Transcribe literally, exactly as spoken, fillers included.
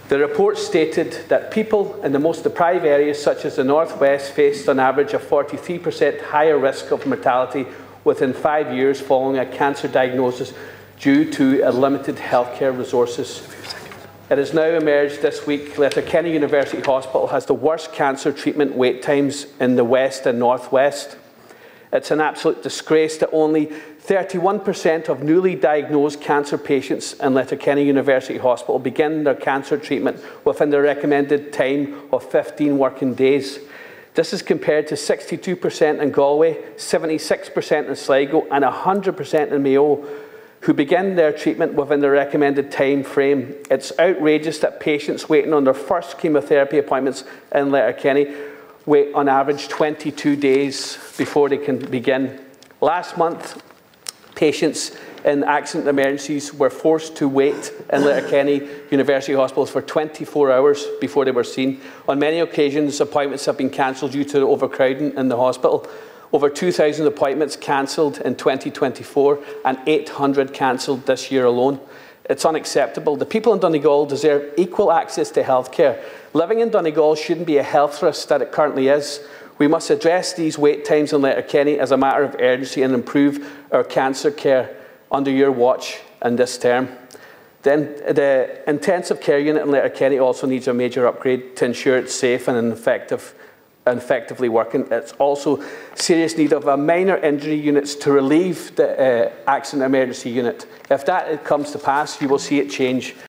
The report stated that people in the most deprived areas, such as the North West, faced on average a forty-three percent higher risk of mortality within five years following a cancer diagnosis due to limited healthcare resources. It has now emerged this week that Letterkenny University Hospital has the worst cancer treatment wait times in the West and North West. It's an absolute disgrace that only thirty-one percent of newly diagnosed cancer patients in Letterkenny University Hospital begin their cancer treatment within the recommended time of fifteen working days. This is compared to sixty-two percent in Galway, seventy-six percent in Sligo and one hundred percent in Mayo, who begin their treatment within the recommended time frame. It's outrageous that patients waiting on their first chemotherapy appointments in Letterkenny wait on average twenty-two days before they can begin. Last month, patients in accident emergencies were forced to wait in Letterkenny University Hospitals for twenty-four hours before they were seen. On many occasions, appointments have been cancelled due to overcrowding in the hospital. Over two thousand appointments cancelled in twenty twenty-four and eight hundred cancelled this year alone. It's unacceptable. The people in Donegal deserve equal access to healthcare. Living in Donegal shouldn't be a health risk that it currently is. We must address these wait times in Letterkenny as a matter of urgency and improve our cancer care under your watch in this term. Then the intensive care unit in Letterkenny also needs a major upgrade to ensure it's safe and effective. And effectively working. It's also serious need of a minor injury units to relieve the uh, accident emergency unit. If that comes to pass, you will see it change.